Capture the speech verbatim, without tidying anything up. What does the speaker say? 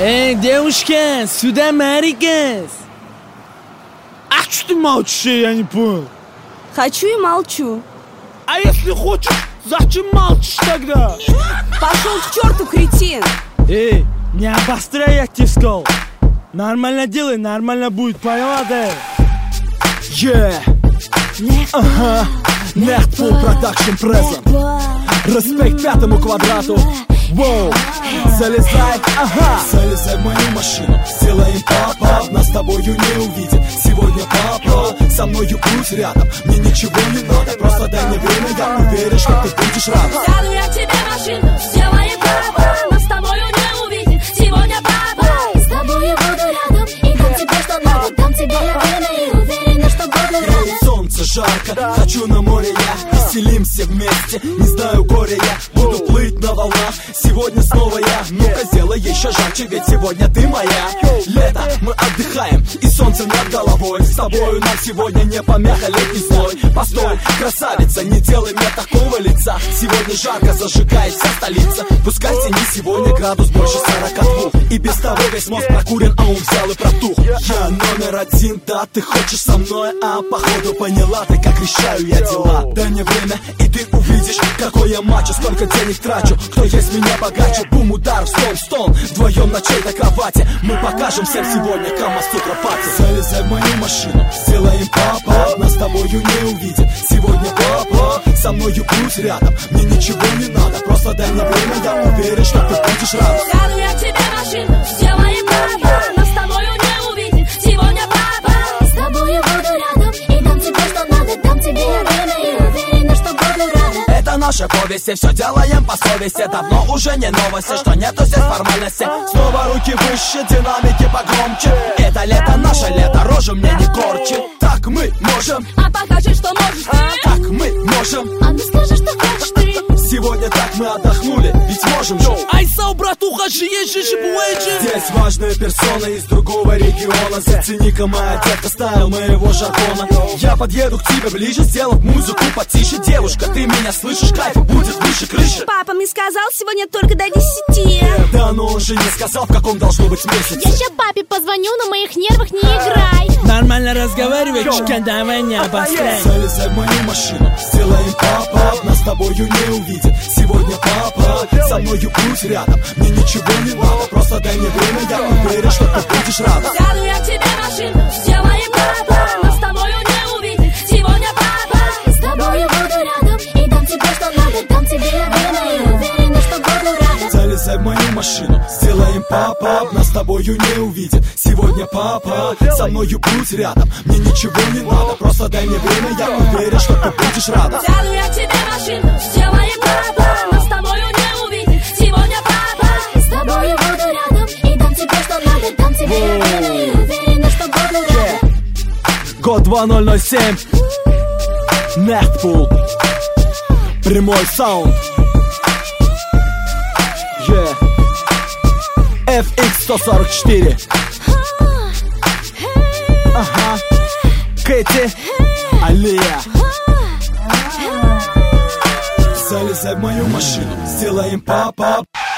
Эй, девушка, сюда Марикас. А что ты молчишь, я не понял? Хочу и молчу. А если хочешь, зачем молчишь тогда? Пошел к черту, кретин. Эй, не обостряй, я тебе сказал. Нормально делай, нормально будет, поняла, да? Yeah. Ага. Нехтфул продакшн презент. Респект пятому квадрату. Воу. Залезай, ага. Залезай в мою машину, сделаем папа. Нас с тобою не увидит сегодня папа. Со мною будь рядом, мне ничего не надо. Просто дай мне время, я уверен, что ты будешь рад. Сяду я к тебе в машину, сделаем папа. Нас с тобою не увидит сегодня папа. С тобою буду рядом и дам тебе, что надо. Дам тебе время и уверена, что буду рада. Солнце жарко, хочу на море я. Веселимся вместе, не знаю горя я. Буду плыть на волнах, сегодня снова я. Ну-ка сделай еще жарче, ведь сегодня ты моя. Лето, мы отдыхаем, и солнце над головой. С тобою нам сегодня не помеха летний зной. Постой, красавица, не делай мне такого лица. Сегодня жарко, зажигает вся столица. Пускай в тени сегодня градус больше сорока двух. И без того весь мозг прокурен, а он взял и протух. Я номер один, да, ты хочешь со мной, а походу поняла ты, как решаю я дела. Дай мне время, и ты увидишь, какой я мачо, сколько денег трачу, кто есть меня богаче. Бум, удар, стон, стон, вдвоем на чьей-то кровати. Мы покажем всем сегодня Камасутра пати. Залезай в мою машину, сделаем папа. Нас с тобою не увидит сегодня папа. Со мною будь рядом, мне ничего не надо. Просто дай мне время, я уверен, что ты будешь рад. Сяду я к тебе в машину, сделаем папа. Нас с тобою не увидит сегодня папа. С тобою буду рядом и дам тебе, что надо. Дам тебе время и уверена, что буду рада. Это наша повесть, и все делаем по совести. Давно уже не новости, что нету здесь формальности. Снова руки выше, динамики погромче. Это лето, наше лето, рожу мне не корчи. Так мы можем, А покажи, что можешь ты. так мы можем. А ну скажи, что хочешь ты. Сегодня так мы отдохнули, ведь можем же. Айсау, братуха, жиешь, жиши, буэджи. Здесь важная персона из другого региона. Зацени-ка моя детка, стайл моего жаргона. Я подъеду к тебе ближе, сделав музыку потише. Девушка, ты меня слышишь, кайф будет выше крыши. Папа мне сказал сегодня только до десяти. Да, но он же не сказал, в каком должно быть месяце. Я ща папе позвоню, на моих нервах не играй. Нормально разговаривай, чика, давай не обостряй. Залезай в мою машину, сделаем папа. Нас с тобою не увидит сегодня папа. Со мною будь рядом, мне ничего не надо. Просто дай мне время, я уверен, что ты будешь рада. Сяду я к тебе в машину, сделаем папа. Нас с тобою не увидит сегодня папа. С тобою буду рядом и дам тебе, что надо. Дам тебе время и уверена, что буду рада. Залезай в мою машину, сделаем папа. Нас с тобою не увидит сегодня папа. Со мною будь рядом, мне ничего не надо. Просто дай мне время, я уверен, что ты будешь рада. Сяду я к тебе в машину, сделаем папа. Нас с тобою не увидит сегодня папа. С тобою буду рядом и дам тебе, что надо. Дам тебе время и уверена, что буду рада. Год два ноль ноль семь. Нехтфул. Прямой саунд. Yeah. эф икс сто сорок четыре. Ага. Кэти. Алия. Залезай в мою машину, сделаем папа.